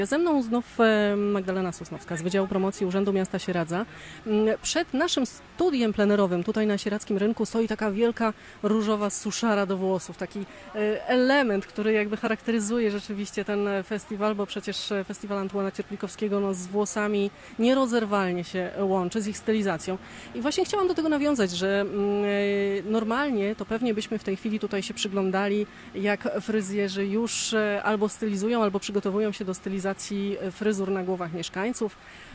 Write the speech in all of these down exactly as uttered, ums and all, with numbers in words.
Ze mną znów e, Magdalena Sosnowska z Wydziału Promocji Urzędu Miasta Sieradza. Mm, Przed naszym studiem plenerowym tutaj na Sieradzkim Rynku stoi taka wielka różowa suszara do włosów, taki e, element, który jakby charakteryzuje rzeczywiście ten festiwal, bo przecież festiwal Antuana Cierplikowskiego no, z włosami nierozerwalnie się łączy, z ich stylizacją. I właśnie chciałam do tego nawiązać, że mm, e, normalnie to pewnie byśmy w tej chwili tutaj się przyglądali, jak fryzjerzy już e, albo stylizują, albo przygotowują się do stylizacji fryzur na głowach mieszkańców,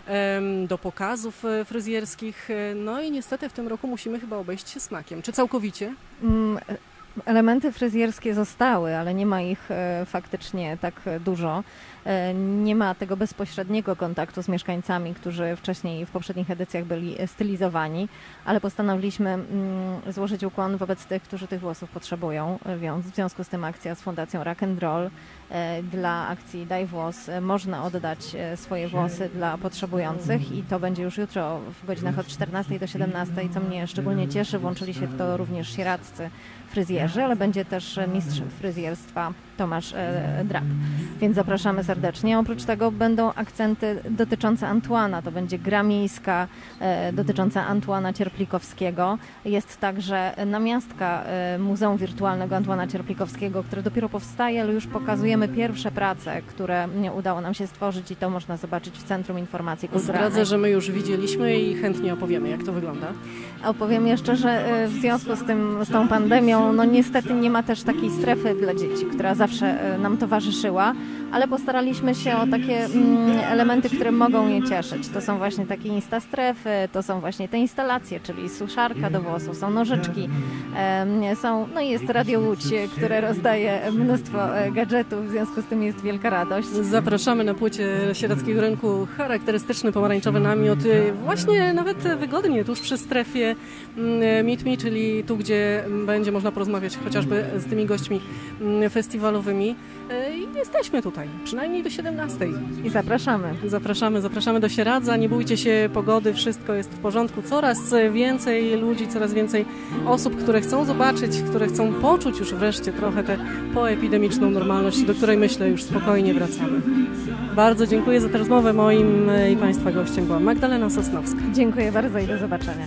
do pokazów fryzjerskich. No i niestety w tym roku musimy chyba obejść się smakiem. Czy całkowicie? Mm, Elementy fryzjerskie zostały, ale nie ma ich e, faktycznie tak dużo. E, nie ma tego bezpośredniego kontaktu z mieszkańcami, którzy wcześniej w poprzednich edycjach byli stylizowani, ale postanowiliśmy mm, złożyć ukłon wobec tych, którzy tych włosów potrzebują. W związku z tym akcja z Fundacją Rock and Roll e, dla akcji Daj Włos e, można oddać e, swoje włosy dla potrzebujących i to będzie już jutro w godzinach od czternastej do siedemnastej, co mnie szczególnie cieszy. Włączyli się w to również sieradzcy fryzjerzy, ale będzie też mistrz fryzjerstwa Tomasz e, Drab. Więc zapraszamy serdecznie. Oprócz tego będą akcenty dotyczące Antuana. To będzie gra miejska e, dotycząca Antuana Cierplikowskiego. Jest także namiastka e, Muzeum Wirtualnego Antuana Cierplikowskiego, które dopiero powstaje, ale już pokazujemy pierwsze prace, które udało nam się stworzyć i to można zobaczyć w Centrum Informacji Kulturalnej. Zdradzę, że my już widzieliśmy i chętnie opowiemy, jak to wygląda. Opowiem jeszcze, że e, w związku z tym, z tą pandemią, no niestety nie ma też takiej strefy dla dzieci, która zawsze nam towarzyszyła, ale postaraliśmy się o takie mm, elementy, które mogą je cieszyć. To są właśnie takie instastrefy, to są właśnie te instalacje, czyli suszarka do włosów, są nożyczki, e, są, no i jest Radio Łódź, które rozdaje mnóstwo gadżetów, w związku z tym jest wielka radość. Zapraszamy na płycie Sieradzkiego Rynku charakterystyczny pomarańczowy namiot, właśnie nawet wygodnie, tuż przy strefie Meet Me, czyli tu, gdzie będzie można porozmawiać chociażby z tymi gośćmi festiwalowymi. I jesteśmy tutaj, przynajmniej do siedemnastej. I zapraszamy. Zapraszamy, zapraszamy do Sieradza, nie bójcie się pogody, wszystko jest w porządku. Coraz więcej ludzi, coraz więcej osób, które chcą zobaczyć, które chcą poczuć już wreszcie trochę tę poepidemiczną normalność, do której myślę już spokojnie wracamy. Bardzo dziękuję za tę rozmowę. Moim i Państwa gościem była Magdalena Sosnowska. Dziękuję bardzo i do zobaczenia.